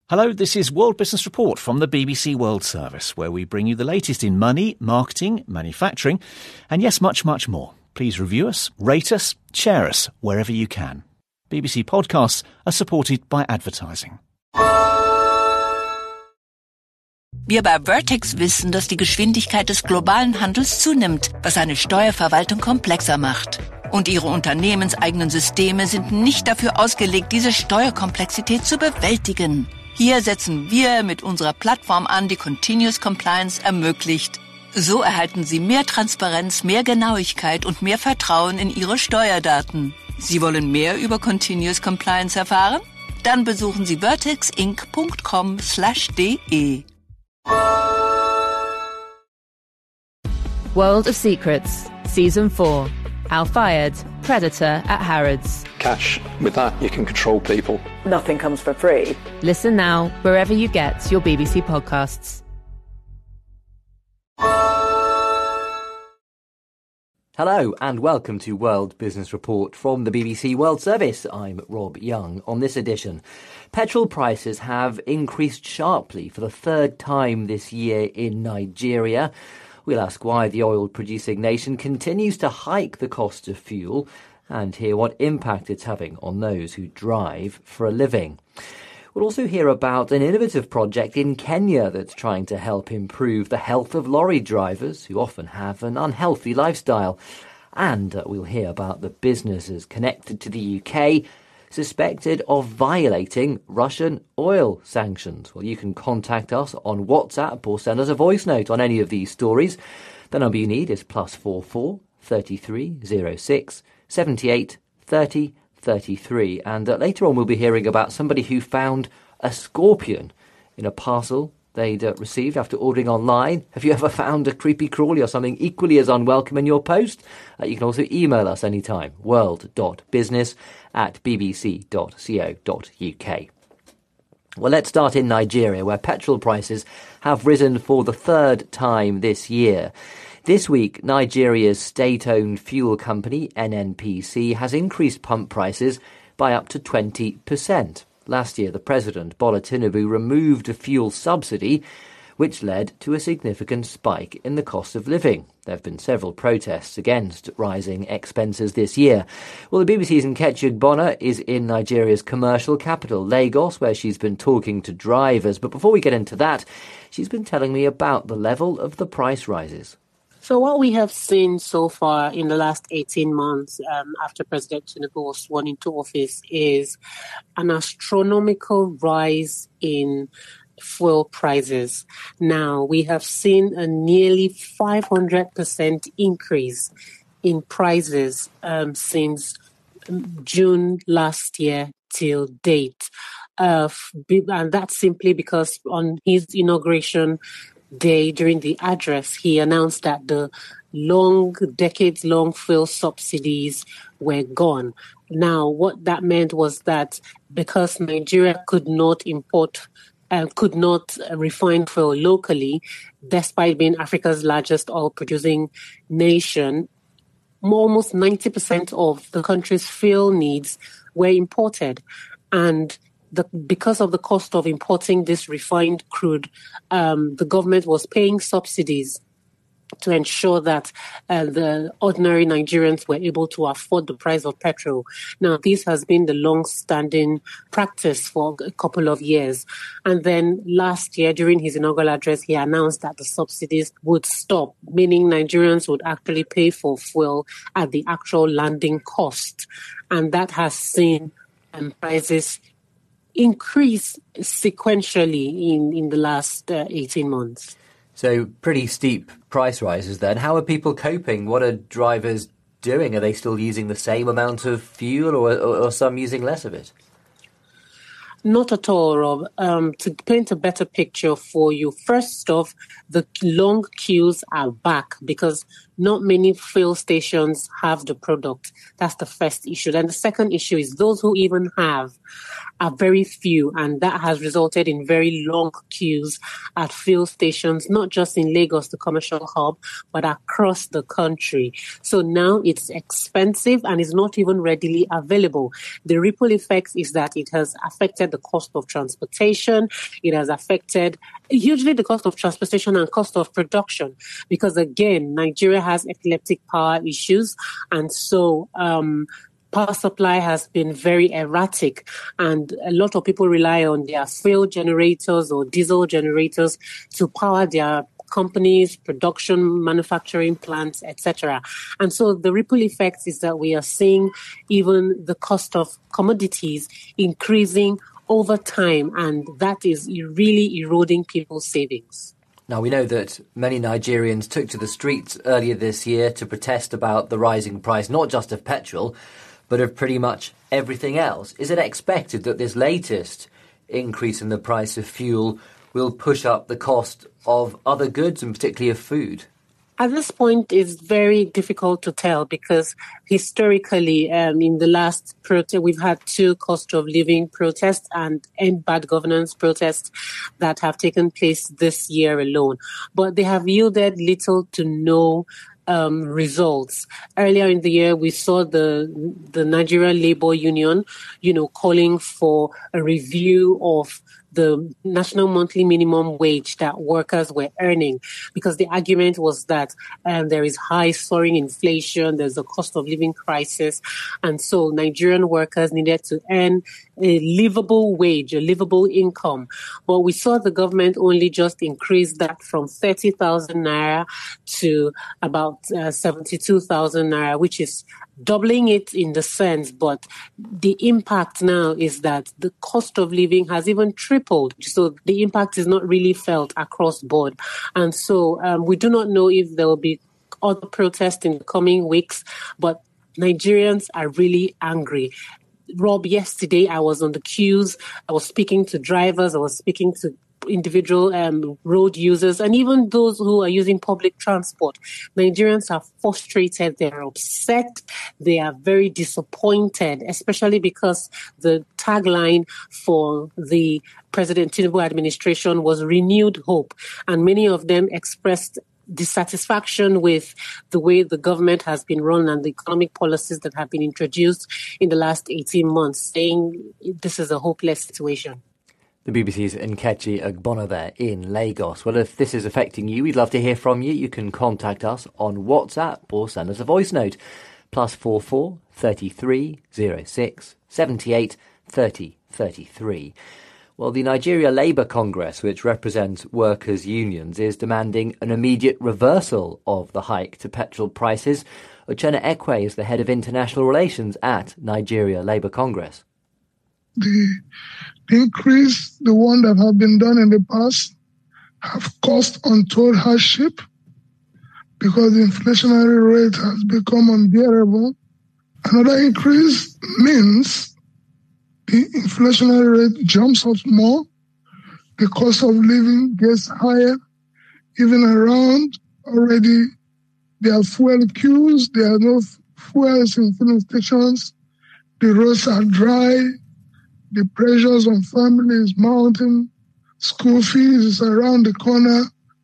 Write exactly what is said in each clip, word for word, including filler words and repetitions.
Hello, this is World Business Report from the B B C World Service, where we bring you the latest in money, marketing, manufacturing, and yes, much, much more. Please review us, rate us, share us wherever you can. B B C podcasts are supported by advertising. Wir bei Vertex wissen, dass die Geschwindigkeit des globalen Handels zunimmt, was eine Steuerverwaltung komplexer macht. Und ihre unternehmenseigenen Systeme sind nicht dafür ausgelegt, diese Steuerkomplexität zu bewältigen. Hier setzen wir mit unserer Plattform an, die Continuous Compliance ermöglicht. So erhalten Sie mehr Transparenz, mehr Genauigkeit und mehr Vertrauen in Ihre Steuerdaten. Sie wollen mehr über Continuous Compliance erfahren? Dann besuchen Sie vertexinc dot com slash de. World of Secrets, Season four. Al Fayed, Predator at Harrods. Cash. With that, you can control people. Nothing comes for free. Listen now, wherever you get your B B C podcasts. Hello and welcome to World Business Report from the B B C World Service. I'm Rob Young. On this edition, petrol prices have increased sharply for the third time this year in Nigeria. We'll ask why the oil-producing nation continues to hike the cost of fuel and hear what impact it's having on those who drive for a living. We'll also hear about an innovative project in Kenya that's trying to help improve the health of lorry drivers who often have an unhealthy lifestyle. And uh, we'll hear about the businesses connected to the U K suspected of violating Russian oil sanctions. Well, you can contact us on WhatsApp or send us a voice note on any of these stories. The number you need is plus four four thirty-three oh six seventy-eight thirty thirty-three. And uh, later on we'll be hearing about somebody who found a scorpion in a parcel they'd uh, received after ordering online. Have you ever found a creepy crawly or something equally as unwelcome in your post? Uh, you can also email us anytime, world dot business at b b c dot co dot u k. Well, let's start in Nigeria, where petrol prices have risen for the third time this year. This week, Nigeria's state-owned fuel company, N N P C, has increased pump prices by up to twenty percent. Last year, the President, Bola Tinubu, removed a fuel subsidy, which led to a significant spike in the cost of living. There have been several protests against rising expenses this year. Well, the B B C's Nkechi Ogbonna is in Nigeria's commercial capital, Lagos, where she's been talking to drivers. But before we get into that, she's been telling me about the level of the price rises. So what we have seen so far in the last eighteen months um, after President Tinubu was sworn into office is an astronomical rise in fuel prices. Now, we have seen a nearly five hundred percent increase in prices um, since June last year till date. Uh, and that's simply because on his inauguration day, during the address, he announced that the long, decades-long fuel subsidies were gone. Now, what that meant was that because Nigeria could not import, uh, could not refine fuel locally, despite being Africa's largest oil-producing nation, almost ninety percent of the country's fuel needs were imported. And The, because of the cost of importing this refined crude, um, the government was paying subsidies to ensure that uh, the ordinary Nigerians were able to afford the price of petrol. Now, this has been the long-standing practice for a couple of years. And then last year, during his inaugural address, he announced that the subsidies would stop, meaning Nigerians would actually pay for fuel at the actual landing cost. And that has seen um, prices increase sequentially in, in the last uh, eighteen months. So pretty steep price rises then. How are people coping? What are drivers doing? Are they still using the same amount of fuel or, or, or some using less of it? Not at all, Rob. Um, to paint a better picture for you, first off, the long queues are back because not many fuel stations have the product. That's the first issue. Then the second issue is those who even have are very few, and that has resulted in very long queues at fuel stations, not just in Lagos, the commercial hub, but across the country. So now it's expensive and is not even readily available. The ripple effect is that it has affected the cost of transportation. It has affected hugely the cost of transportation and cost of production, because again, Nigeria has epileptic power issues, and so um power supply has been very erratic, and a lot of people rely on their fuel generators or diesel generators to power their companies, production, manufacturing plants, et cetera. And so the ripple effect is that we are seeing even the cost of commodities increasing over time, and that is really eroding people's savings. Now, we know that many Nigerians took to the streets earlier this year to protest about the rising price, not just of petrol, but of pretty much everything else. Is it expected that this latest increase in the price of fuel will push up the cost of other goods, and particularly of food? At this point, it's very difficult to tell, because historically, um, in the last protest, we've had two cost of living protests and end bad governance protests that have taken place this year alone. But they have yielded little to no Um, results. Earlier in the year, we saw the the Nigerian Labour Union, you know, calling for a review of the national monthly minimum wage that workers were earning, because the argument was that um, there is high soaring inflation, there's a cost of living crisis, and so Nigerian workers needed to earn a livable wage, a livable income. But we saw the government only just increase that from thirty thousand naira to about uh, seventy-two thousand naira, which is doubling it in the sense, but the impact now is that the cost of living has even tripled. So the impact is not really felt across board. And so um, we do not know if there will be other protests in the coming weeks, but Nigerians are really angry. Rob, yesterday I was on the queues, I was speaking to drivers, I was speaking to individual um, road users, and even those who are using public transport. Nigerians are frustrated, they're upset, they are very disappointed, especially because the tagline for the President Tinubu administration was renewed hope, and many of them expressed dissatisfaction with the way the government has been run and the economic policies that have been introduced in the last eighteen months, saying this is a hopeless situation. The B B C's Nkechi Agbona there in Lagos. Well, if this is affecting you, we'd love to hear from you. You can contact us on WhatsApp or send us a voice note. Plus four four thirty-three zero six seventy-eight thirty thirty-three. Well, the Nigeria Labour Congress, which represents workers' unions, is demanding an immediate reversal of the hike to petrol prices. Uchenna Ekwe is the head of international relations at Nigeria Labour Congress. The increase, the one that have been done in the past, have caused untold hardship because the inflationary rate has become unbearable. Another increase means the inflationary rate jumps up more, the cost of living gets higher, even around already there are fuel queues, there are no fuels in filling stations, the roads are dry, the pressures on families mounting, school fees is around the corner.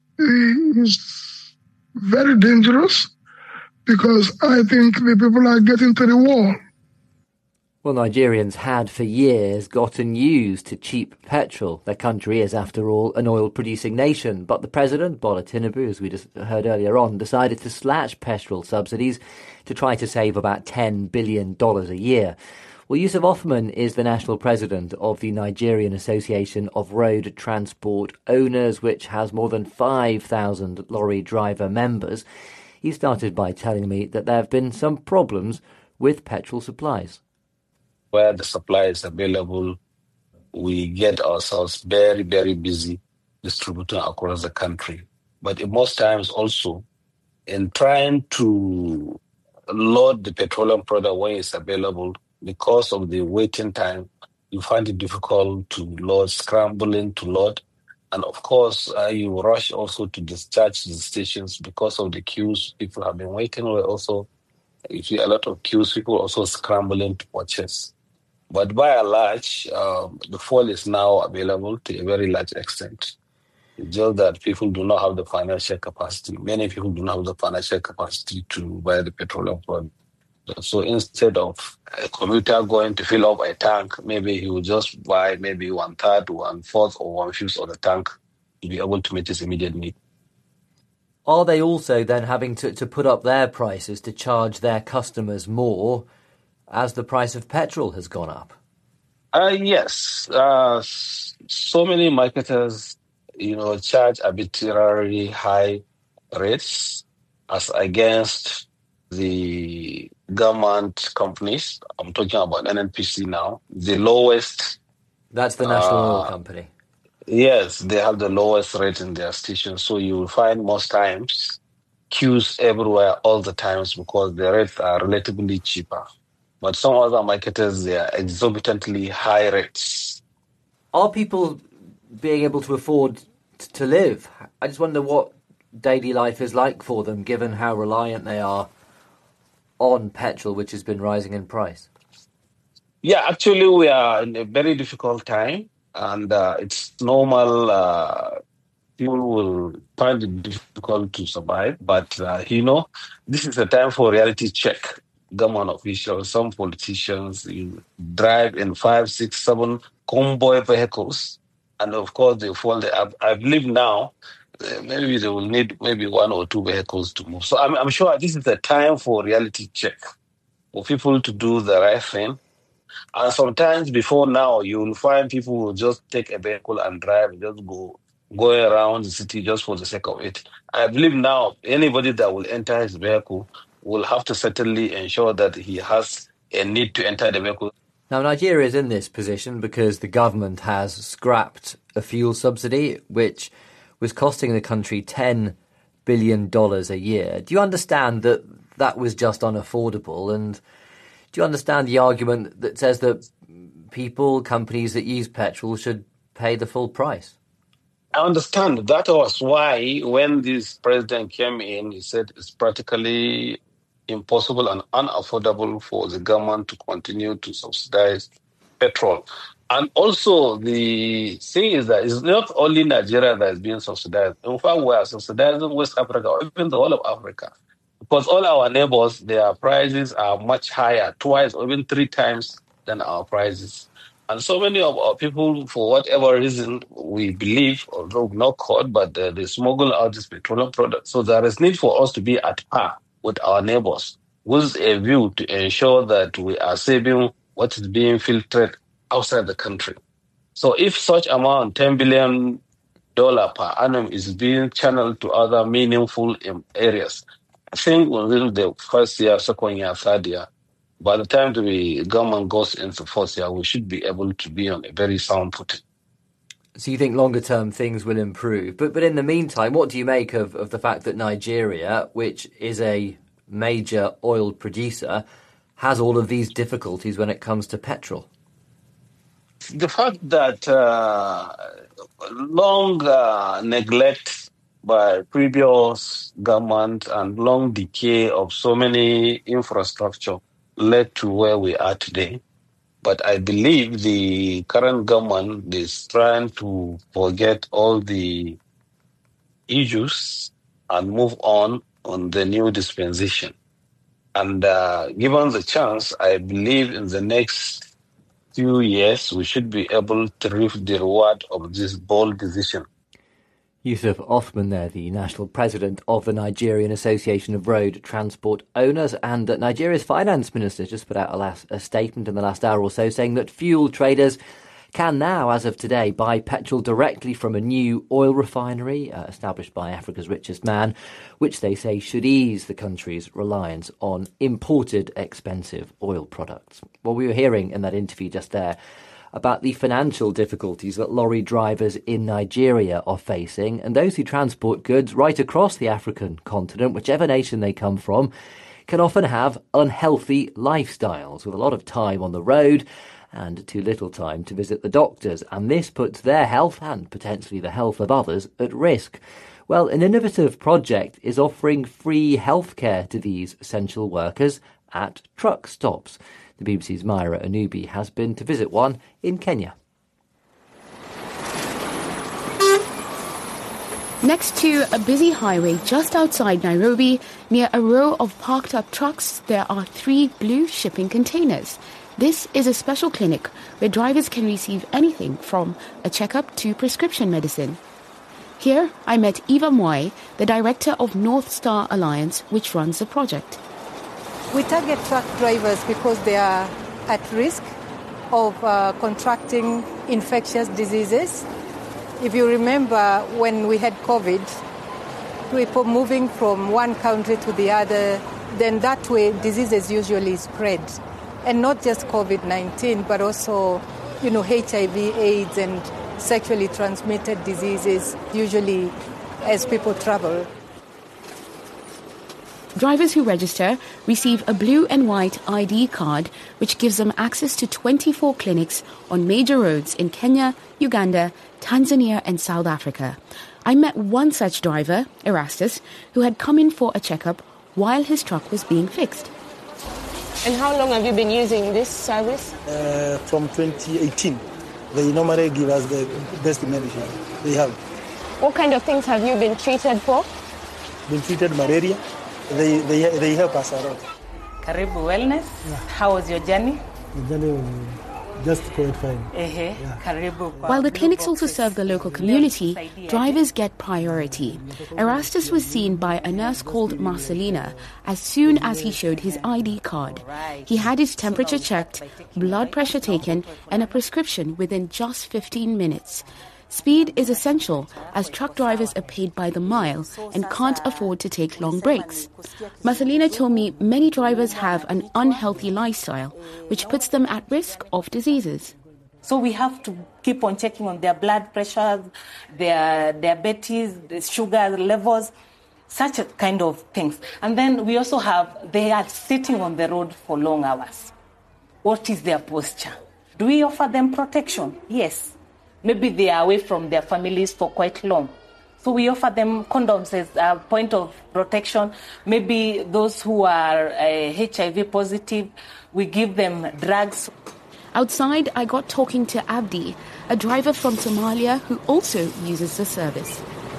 It's very dangerous because I think the people are getting to the wall. Well, Nigerians had for years gotten used to cheap petrol. Their country is, after all, an oil-producing nation. But the president, Bola Tinubu, as we just heard earlier on, decided to slash petrol subsidies to try to save about ten billion dollars a year. Well, Yusuf Othman is the national president of the Nigerian Association of Road Transport Owners, which has more than five thousand lorry driver members. He started by telling me that there have been some problems with petrol supplies. Where the supply is available, we get ourselves very, very busy distributing across the country. But most times also, in trying to load the petroleum product when it's available, because of the waiting time, you find it difficult to load, scrambling to load. And of course, uh, you rush also to discharge the stations because of the queues. People have been waiting. We're also, you see a lot of queues, people also scrambling to purchase. But by and large, um, the fuel is now available to a very large extent. It's just that people do not have the financial capacity. Many people do not have the financial capacity to buy the petroleum product. So instead of a commuter going to fill up a tank, maybe he will just buy maybe one third, one fourth, or one fifth of the tank to be able to meet his immediate need. Are they also then having to, to put up their prices to charge their customers more as the price of petrol has gone up? Uh, yes. Uh, so many marketers, you know, charge arbitrarily high rates as against the government companies. I'm talking about N N P C now. The lowest. That's the National uh, Oil Company. Yes, they have the lowest rate in their stations. So you will find most times queues everywhere all the times because the rates are relatively cheaper. But some other marketers, they are exorbitantly high rates. Are people being able to afford t- to live? I just wonder what daily life is like for them, given how reliant they are on petrol, which has been rising in price. Yeah, actually, we are in a very difficult time. And uh, it's normal. Uh, people will find it difficult to survive. But, uh, you know, this is a time for reality check. Government officials, some politicians, you drive in five, six, seven convoy vehicles. And, of course, they fall. They, I, I believe now uh, maybe they will need maybe one or two vehicles to move. So I'm, I'm sure this is a time for reality check, for people to do the right thing. And sometimes before now, you'll find people will just take a vehicle and drive, just go going around the city just for the sake of it. I believe now anybody that will enter his vehicle will have to certainly ensure that he has a need to enter the vehicle. Now, Nigeria is in this position because the government has scrapped a fuel subsidy, which was costing the country ten billion dollars a year. Do you understand that that was just unaffordable? And do you understand the argument that says that people, companies that use petrol should pay the full price? I understand. That was why when this president came in, he said it's practically impossible and unaffordable for the government to continue to subsidize petrol. And also the thing is that it's not only Nigeria that is being subsidized. In fact, we are subsidizing West Africa, or even the whole of Africa. Because all our neighbors, their prices are much higher, twice or even three times than our prices. And so many of our people, for whatever reason, we believe, although not caught, but uh, they smuggle out this petroleum product. So there is need for us to be at par with our neighbors, with a view to ensure that we are saving what is being filtered outside the country. So if such amount, ten billion dollars per annum, is being channeled to other meaningful areas, I think within the first year, second year, third year, by the time the government goes into fourth year, we should be able to be on a very sound footing. So you think longer term things will improve. But but in the meantime, what do you make of, of the fact that Nigeria, which is a major oil producer, has all of these difficulties when it comes to petrol? The fact that uh, long uh, neglect by previous government and long decay of so many infrastructure led to where we are today. But I believe the current government is trying to forget all the issues and move on on the new dispensation. And uh, given the chance, I believe in the next few years, we should be able to reap the reward of this bold decision. Yusuf Othman there, the national president of the Nigerian Association of Road Transport Owners, and uh, Nigeria's finance minister just put out a, last, a statement in the last hour or so saying that fuel traders can now, as of today, buy petrol directly from a new oil refinery uh, established by Africa's richest man, which they say should ease the country's reliance on imported expensive oil products. Well, we were hearing in that interview just there about the financial difficulties that lorry drivers in Nigeria are facing, and those who transport goods right across the African continent, whichever nation they come from, can often have unhealthy lifestyles with a lot of time on the road and too little time to visit the doctors, and this puts their health and potentially the health of others at risk. Well, an innovative project is offering free healthcare to these essential workers at truck stops. The B B C's Myra Anubi has been to visit one in Kenya. Next to a busy highway just outside Nairobi, near a row of parked-up trucks, there are three blue shipping containers. This is a special clinic where drivers can receive anything from a checkup to prescription medicine. Here, I met Eva Mwai, the director of North Star Alliance, which runs the project. We target truck drivers because they are at risk of uh, contracting infectious diseases. If you remember when we had COVID, people moving from one country to the other, then that way diseases usually spread. And not just COVID nineteen, but also, you know, H I V, AIDS, and sexually transmitted diseases, usually as people travel. Drivers who register receive a blue and white I D card, which gives them access to twenty-four clinics on major roads in Kenya, Uganda, Tanzania and South Africa. I met one such driver, Erastus, who had come in for a checkup while his truck was being fixed. And how long have you been using this service? Uh, from twenty eighteen. They normally give us the best medicine they have. What kind of things have you been treated for? Been treated malaria. They, they, they help us a lot. Karibu Wellness. Yeah. How was your journey? The journey was just quite fine. Uh-huh. Yeah. Karibu. While the clinics also serve the local community, drivers get priority. Erastus was seen by a nurse called Marcelina as soon as he showed his I D card. He had his temperature checked, blood pressure taken, and a prescription within just fifteen minutes. Speed is essential as truck drivers are paid by the mile and can't afford to take long breaks. Marcelina told me many drivers have an unhealthy lifestyle, which puts them at risk of diseases. So we have to keep on checking on their blood pressure, their diabetes, the sugar levels, such a kind of things. And then we also have, they are sitting on the road for long hours. What is their posture? Do we offer them protection? Yes. Maybe they are away from their families for quite long. So we offer them condoms as a point of protection. Maybe those who are uh, H I V positive, we give them drugs. Outside, I got talking to Abdi, a driver from Somalia who also uses the service.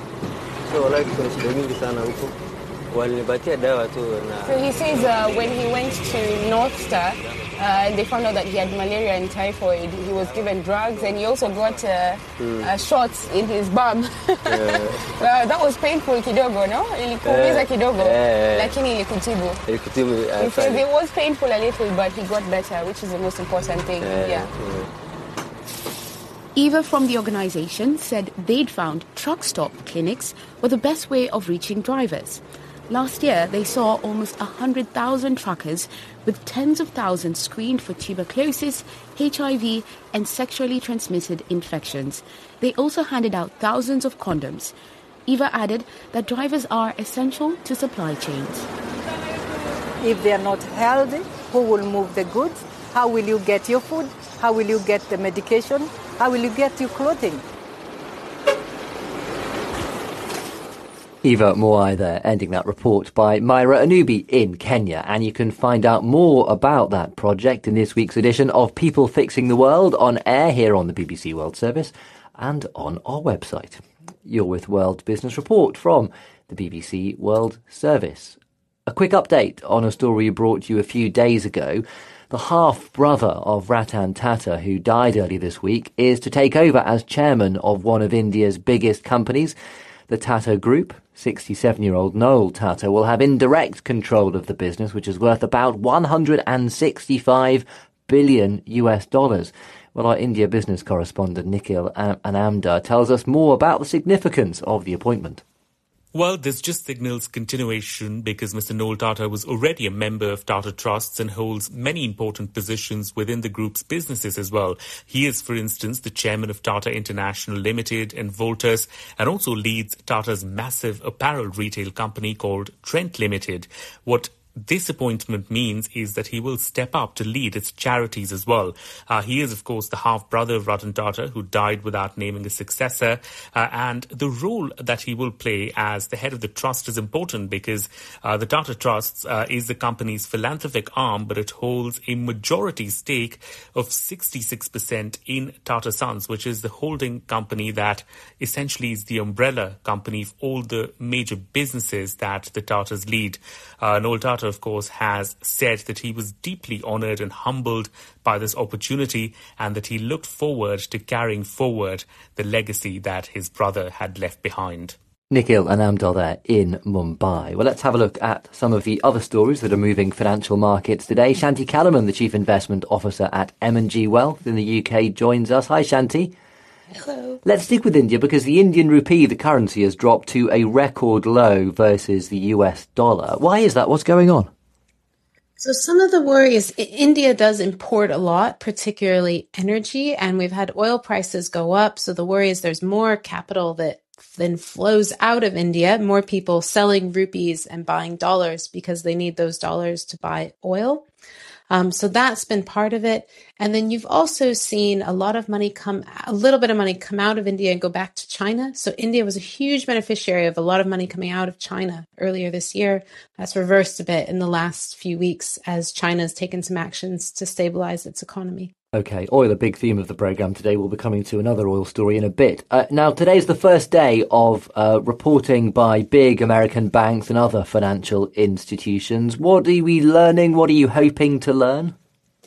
So he says uh, when he went to North Star, uh, they found out that he had malaria and typhoid. He was given drugs and he also got uh, mm. uh, shots in his bum. Yeah. uh, that was painful kidogo, no? Ilikuumiza kidogo, lakini ilikutibu. He says it was painful a little, but he got better, which is the most important thing. Yeah. yeah. Eva from the organisation said they'd found truck stop clinics were the best way of reaching drivers. Last year, they saw almost one hundred thousand truckers with tens of thousands screened for tuberculosis, H I V and sexually transmitted infections. They also handed out thousands of condoms. Eva added that drivers are essential to supply chains. If they are not healthy, who will move the goods? How will you get your food? How will you get the medication? How will you get your clothing? Eva Mwai there, ending that report by Myra Anubi in Kenya. And you can find out more about that project in this week's edition of People Fixing the World on air here on the B B C World Service and on our website. You're with World Business Report from the B B C World Service. A quick update on a story we brought you a few days ago. The half-brother of Ratan Tata, who died early this week, is to take over as chairman of one of India's biggest companies, the Tata Group. sixty-seven-year-old Noel Tata will have indirect control of the business, which is worth about one hundred sixty-five billion US dollars. Well, our India business correspondent Nikhil Anamda tells us more about the significance of the appointment. Well, this just signals continuation because Mister Noel Tata was already a member of Tata Trusts and holds many important positions within the group's businesses as well. He is, for instance, the chairman of Tata International Limited and Voltas, and also leads Tata's massive apparel retail company called Trent Limited. What this appointment means is that he will step up to lead its charities as well. Uh, he is, of course, the half-brother of Ratan Tata, who died without naming a successor. Uh, and the role that he will play as the head of the trust is important because uh, the Tata Trusts uh, is the company's philanthropic arm, but it holds a majority stake of sixty-six percent in Tata Sons, which is the holding company that essentially is the umbrella company of all the major businesses that the Tatas lead. Uh, Noel Tata, of course, has said that he was deeply honoured and humbled by this opportunity and that he looked forward to carrying forward the legacy that his brother had left behind. Nikhil and Amdal there in Mumbai. Well, let's have a look at some of the other stories that are moving financial markets today. Shanti Kalaman, the Chief Investment Officer at M and G Wealth in the U K, joins us. Hi, Shanti. Hello. Let's stick with India because the Indian rupee, the currency, has dropped to a record low versus the U S dollar. Why is that? What's going on? So some of the worry is India does import a lot, particularly energy, and we've had oil prices go up. So the worry is there's more capital that then flows out of India, more people selling rupees and buying dollars because they need those dollars to buy oil. Um, so that's been part of it. And then you've also seen a lot of money come, a little bit of money come out of India and go back to China. So India was a huge beneficiary of a lot of money coming out of China earlier this year. That's reversed a bit in the last few weeks as China has taken some actions to stabilize its economy. OK, oil, a big theme of the programme today. We'll be coming to another oil story in a bit. Uh, now, today's the first day of uh, reporting by big American banks and other financial institutions. What are we learning? What are you hoping to learn?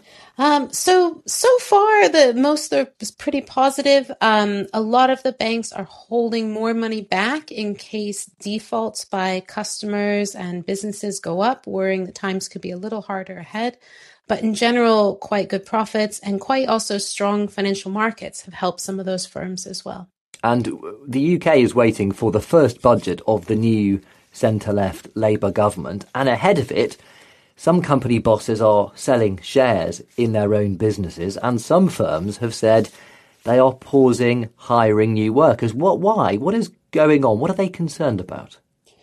Um, so, so far, the most are pretty positive. Um, a lot of the banks are holding more money back in case defaults by customers and businesses go up, worrying that times could be a little harder ahead. But in general, quite good profits and quite also strong financial markets have helped some of those firms as well. And the U K is waiting for the first budget of the new centre-left Labour government. And ahead of it, some company bosses are selling shares in their own businesses. And some firms have said they are pausing hiring new workers. What? Why? What is going on? What are they concerned about?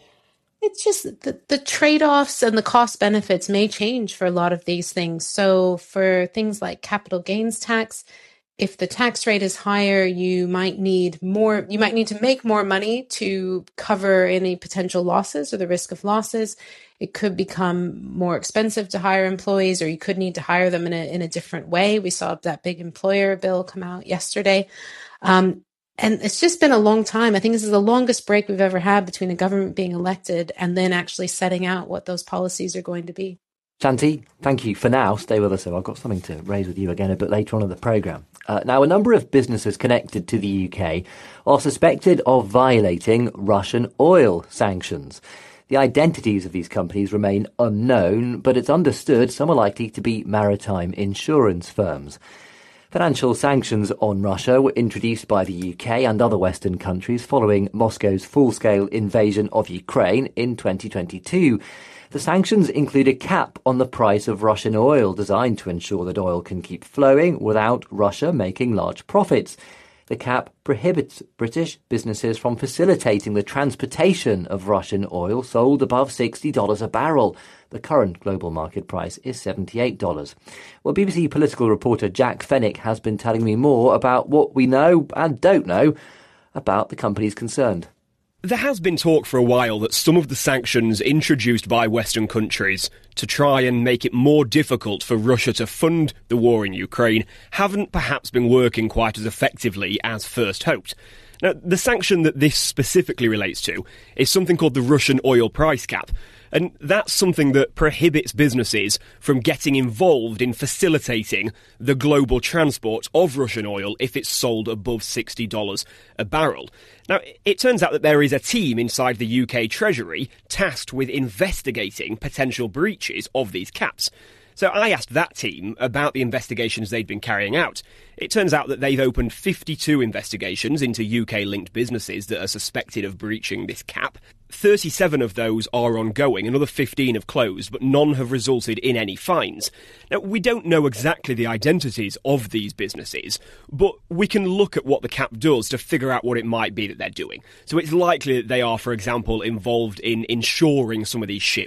It's just the, the trade-offs and the cost benefits may change for a lot of these things. So for things like capital gains tax, if the tax rate is higher, you might need more, you might need to make more money to cover any potential losses or the risk of losses. It could become more expensive to hire employees, or you could need to hire them in a, in a different way. We saw that big employer bill come out yesterday. Um, And it's just been a long time. I think this is the longest break we've ever had between a government being elected and then actually setting out what those policies are going to be. Shanti, thank you for now. Stay with us. I've got something to raise with you again a bit later on in the programme. Uh, now, a number of businesses connected to the U K are suspected of violating Russian oil sanctions. The identities of these companies remain unknown, but it's understood some are likely to be maritime insurance firms. Financial sanctions on Russia were introduced by the U K and other Western countries following Moscow's full-scale invasion of Ukraine in twenty twenty-two. The sanctions include a cap on the price of Russian oil designed to ensure that oil can keep flowing without Russia making large profits. The cap prohibits British businesses from facilitating the transportation of Russian oil sold above sixty dollars a barrel. The current global market price is seventy-eight dollars. Well, B B C political reporter Jack Fenwick has been telling me more about what we know and don't know about the companies concerned. There has been talk for a while that some of the sanctions introduced by Western countries to try and make it more difficult for Russia to fund the war in Ukraine haven't perhaps been working quite as effectively as first hoped. Now, the sanction that this specifically relates to is something called the Russian oil price cap. And that's something that prohibits businesses from getting involved in facilitating the global transport of Russian oil if it's sold above sixty dollars a barrel. Now, it turns out that there is a team inside the U K Treasury tasked with investigating potential breaches of these caps. So I asked that team about the investigations they'd been carrying out. It turns out that they've opened fifty-two investigations into U K-linked businesses that are suspected of breaching this cap. thirty-seven of those are ongoing, another fifteen have closed, but none have resulted in any fines. Now, we don't know exactly the identities of these businesses, but we can look at what the cap does to figure out what it might be that they're doing. So it's likely that they are, for example, involved in insuring some of these ships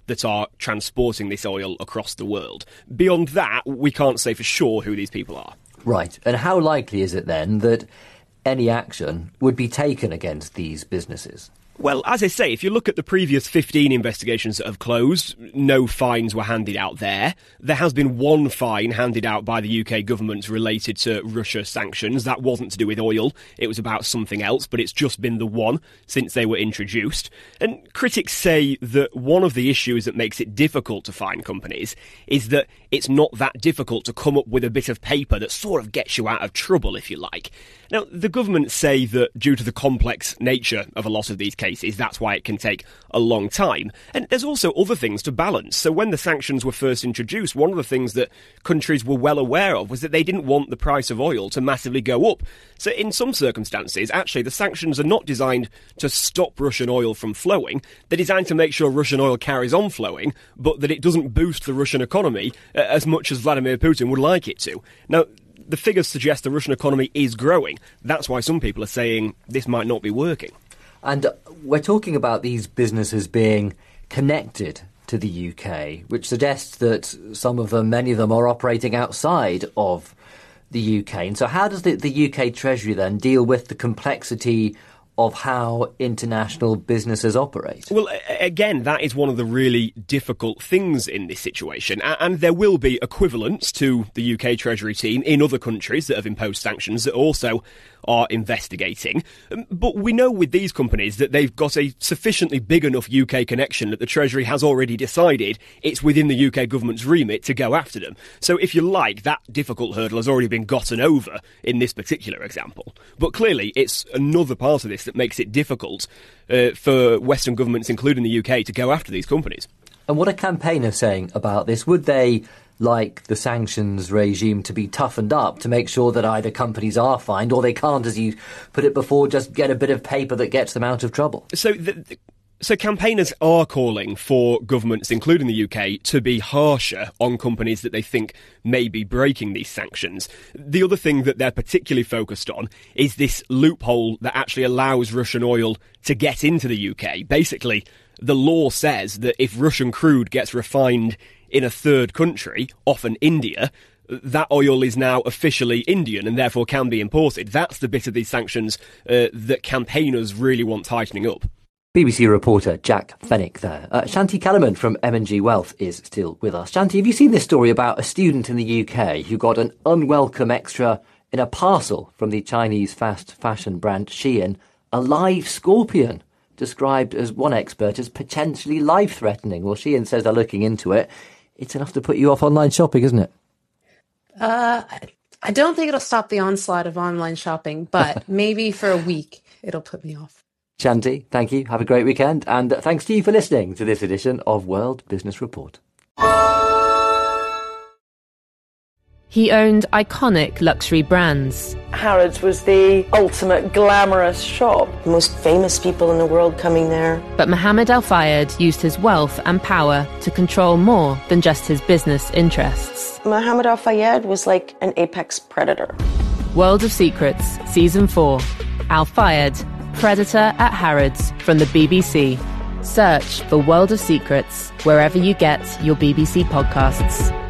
that are transporting this oil across the world. Beyond that, we can't say for sure who these people are. Right. And how likely is it then that any action would be taken against these businesses? Well, as I say, if you look at the previous fifteen investigations that have closed, no fines were handed out there. There has been one fine handed out by the U K government related to Russia sanctions. That wasn't to do with oil. It was about something else, but it's just been the one since they were introduced. And critics say that one of the issues that makes it difficult to fine companies is that it's not that difficult to come up with a bit of paper that sort of gets you out of trouble, if you like. Now, the government say that due to the complex nature of a lot of these cases, that's why it can take a long time. And there's also other things to balance. So when the sanctions were first introduced, one of the things that countries were well aware of was that they didn't want the price of oil to massively go up. So in some circumstances, actually, the sanctions are not designed to stop Russian oil from flowing. They're designed to make sure Russian oil carries on flowing, but that it doesn't boost the Russian economy uh, as much as Vladimir Putin would like it to. Now, the figures suggest the Russian economy is growing. That's why some people are saying this might not be working. And we're talking about these businesses being connected to the U K, which suggests that some of them, many of them, are operating outside of the U K. And so how does the, the U K Treasury then deal with the complexity of how international businesses operate? Well, again, that is one of the really difficult things in this situation. And there will be equivalents to the U K Treasury team in other countries that have imposed sanctions that also are investigating. But we know with these companies that they've got a sufficiently big enough U K connection that the Treasury has already decided it's within the U K government's remit to go after them. So if you like, that difficult hurdle has already been gotten over in this particular example. But clearly, it's another part of this that makes it difficult uh, for Western governments, including the U K, to go after these companies. And what are campaigners saying about this? Would they like the sanctions regime to be toughened up to make sure that either companies are fined or they can't, as you put it before, just get a bit of paper that gets them out of trouble? So the, the So campaigners are calling for governments, including the U K, to be harsher on companies that they think may be breaking these sanctions. The other thing that they're particularly focused on is this loophole that actually allows Russian oil to get into the U K. Basically, the law says that if Russian crude gets refined in a third country, often India, that oil is now officially Indian and therefore can be imported. That's the bit of these sanctions uh, that campaigners really want tightening up. B B C reporter Jack Fenwick there. Uh, Shanti Kellerman from M and G Wealth is still with us. Shanti, have you seen this story about a student in the U K who got an unwelcome extra in a parcel from the Chinese fast fashion brand Shein, a live scorpion, described as one expert as potentially life-threatening? Well, Shein says they're looking into it. It's enough to put you off online shopping, isn't it? Uh, I don't think it'll stop the onslaught of online shopping, but maybe for a week it'll put me off. Shanti, thank you. Have a great weekend. And thanks to you for listening to this edition of World Business Report. He owned iconic luxury brands. Harrods was the ultimate glamorous shop. Most famous people in the world coming there. But Mohammed Al Fayed used his wealth and power to control more than just his business interests. Mohammed Al Fayed was like an apex predator. World of Secrets, Season four. Al Fayed, Predator at Harrods, from the B B C. Search for World of Secrets wherever you get your B B C podcasts.